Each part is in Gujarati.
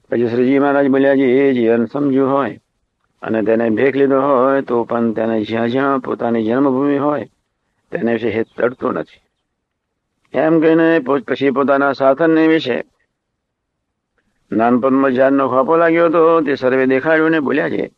પછી શ્રીજી મહારાજ બોલ્યા, એ જીવન સમજ્યું હોય અને તેને ભેખ લીધો હોય તો પણ તેને જ્યાં જ્યાં પોતાની જન્મભૂમિ હોય તેને વિશે હેત તડતું નથી. એમ કહીને પછી પોતાના સાધનને વિશે નાનપણમાં ઝાડનો ખોપો લાગ્યો હતો તે સર્વે દેખાડ્યું ને બોલ્યા છે,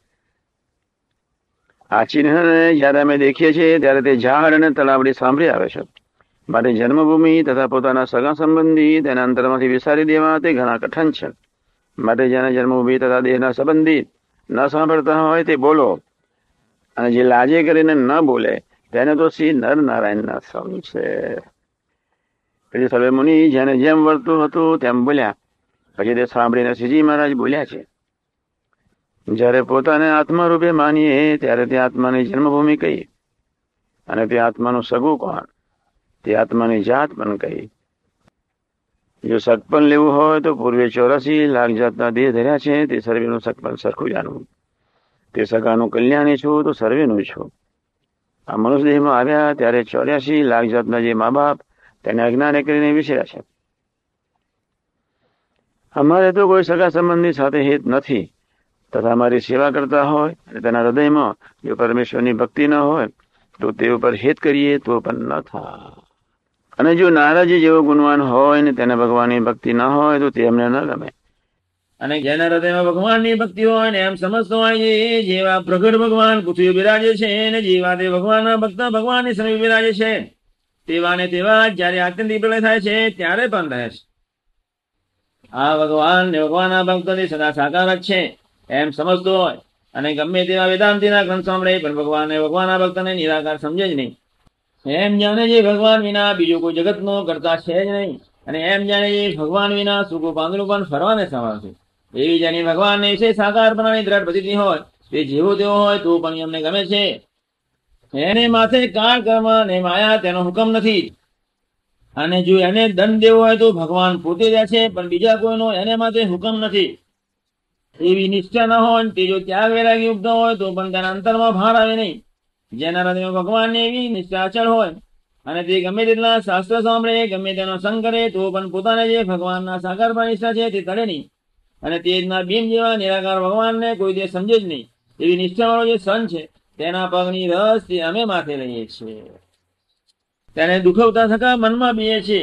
આ ચિહ્નને જયારે અમે દેખીએ છીએ ત્યારે તે ઝાડ અને તલાવડી સાંભળી આવે છે. માટે જન્મભૂમિ તથા પોતાના સગા સંબંધી તેના અંતરમાંથી વિસારી દેવા તે ઘણા કઠણ છે. માટે જેના જન્મભૂમિ તથા દેહના સંબંધી ન સાંભળતા હોય તે બોલો, અને જે લાજે કરીને ન બોલે તેને તો શ્રી નર નારાયણના સમ છે. પછી સર્વે મુનિ જેને જેમ વર્તું હતું તેમ બોલ્યા. પછી તે સાંભળીને શ્રીજી મહારાજ બોલ્યા છે, જયારે પોતાને આત્મારૂપે માનીએ ત્યારે તે આત્માની જન્મભૂમિ કહી, અને તે આત્માનું સગું કોણ, તે આત્માની જાત પણ કહી. જો સગપણ લેવું હોય તો પૂર્વે 84 લાખ જાતના દેહ ધર્યા છે તે સર્વેનું સગપણ સરખું જાણવું. તે સગાનું કલ્યાણી છું તો સર્વેનું છું. આ મનુષ્ય દેહમાં આવ્યા ત્યારે 84 લાખ જાતના જે મા બાપ તેને અજ્ઞાને કરીને વિસર્યા છે. અમારે તો કોઈ સગા સંબંધી સાથે હિત નથી, તથા અમારી સેવા કરતા હોય અને તેના હૃદયમાં જો પરમેશ્વરની ભક્તિ ન હોય તો તે ઉપર હિત કરીએ તો પણ ન થાય. અને જો નારાજી જેવો ગુણવાન હોય ને તેને ભગવાનની ભક્તિ ન હોય તો તે અમને ન ગમે. અને જેના હૃદયમાં ભગવાનની ભક્તિ હોય ને એમ સમજતો હોય છે, જેવા પ્રગટ ભગવાન પૃથ્વી બિરાજે છે ને જેવા તે ભગવાનના ભક્ત ભગવાનની સમીપ બિરાજે છે, તેવા ને તેવા જયારે આત્યંતિક પ્રલય થાય છે ત્યારે પણ રહે છે. આ ભગવાન ને ભગવાનના ભક્તોની સદા સાકાર જ છે એમ સમજતો હોય અને ગમે તેવા વેદાંતિના ગ્રંથ સાંભળે પણ ભગવાનને ભગવાનના ભક્તને નિરાકાર સમજે જ નહીં. એમ જાણે જે ભગવાન વિના બીજો કોઈ જગતનો કરતા છે જ નહીં, અને એમ જાણે જે ભગવાન વિના સૂકું પાંદડું પણ ફરવાને સમાન છે. એવી જેની ભગવાનને વિશે સાકાર બનાવવાની દ્રઢ પ્રતીતિ હોય તે જેવો તેવો હોય તો પણ અમને ગમે છે. એને માથે કાળ કર્મ ને માયા તેનો હુકમ નથી, અને જો એને દંડ દેવો હોય તો ભગવાન પોતે રહે છે પણ બીજા કોઈનો એને માટે હુકમ નથી. એવી નિષ્ઠા ન હોય તે જો ત્યાગ વૈરાગી યુક્ત હોય તો પણ તેના અંતરમાં ભાર આવે નહીં. જેના હૃદયમાં ભગવાનની એવી નિષ્ઠા અચળ હોય અને તે ગમે તેટલા શાસ્ત્ર સાંભળે ગમે તેનો સંગ કરે તો પણ પોતાને જે ભગવાનના સાકાર પર નિષ્ઠા છે તે તળે નહીં, અને તેજના બીમ જેવા નિરાકાર ભગવાનને કોઈ તે સમજે જ નહીં. એવી નિષ્ઠાવાળો જે સંત છે તેના પગની રસ તે અમે માથે લઈએ છીએ. તેને દુખવતા થકા મનમાં બીએ છે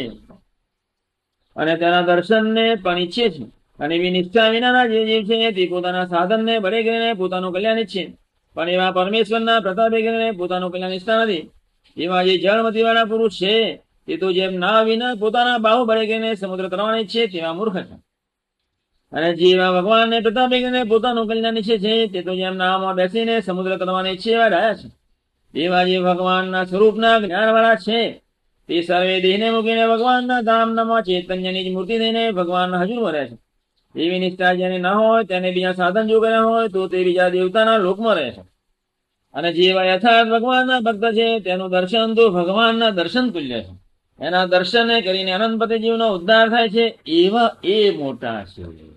અને તેના દર્શનને પણ ઈચ્છે છે. અને એવી નિષ્ઠા વિનાના જે જીવ છે તે પોતાના સાધનને બળે કરીને પોતાનું કલ્યાણ ઈચ્છે, પણ એવા પરમેશ્વરના પ્રતાપે કરીને પોતાનું કલ્યાણ ઈચ્છતા નથી. એવા જે જળમતીવાળા પુરુષ છે તે તો જેમ નાવ વિના પોતાના બાહુ બળે કરીને સમુદ્ર તરવાને ઈચ્છે તેવા મૂર્ખ છે. અને જેવા ભગવાનને પ્રતાપે કરીને પોતાનું કલ્યાણ ઈચ્છે છે તે તો જેમ નાવમાં બેસીને સમુદ્ર તરવાને ઈચ્છે એવા ડાયા છે. એવા જે ભગવાનના સ્વરૂપના જ્ઞાનવાળા છે તે સર્વે દેહને મૂકીને ભગવાનના ધામનામાં ચૈતન્યની જ મૂર્તિ થઈને ભગવાનના હજુરમાં રહે છે. એવી નિષ્ઠા જેને ન હોય તેને બીજા સાધન જો કર્યા હોય તો તે બીજા દેવતાના લોકમાં રહે છે. અને જેવા યથાર્થ ભગવાનના ભક્ત છે તેનું દર્શન તો ભગવાનના દર્શન તુલ્ય છે. એના દર્શને કરીને અનંતપતિ જીવનો ઉદ્ધાર થાય છે. એવા એ મોટા છે.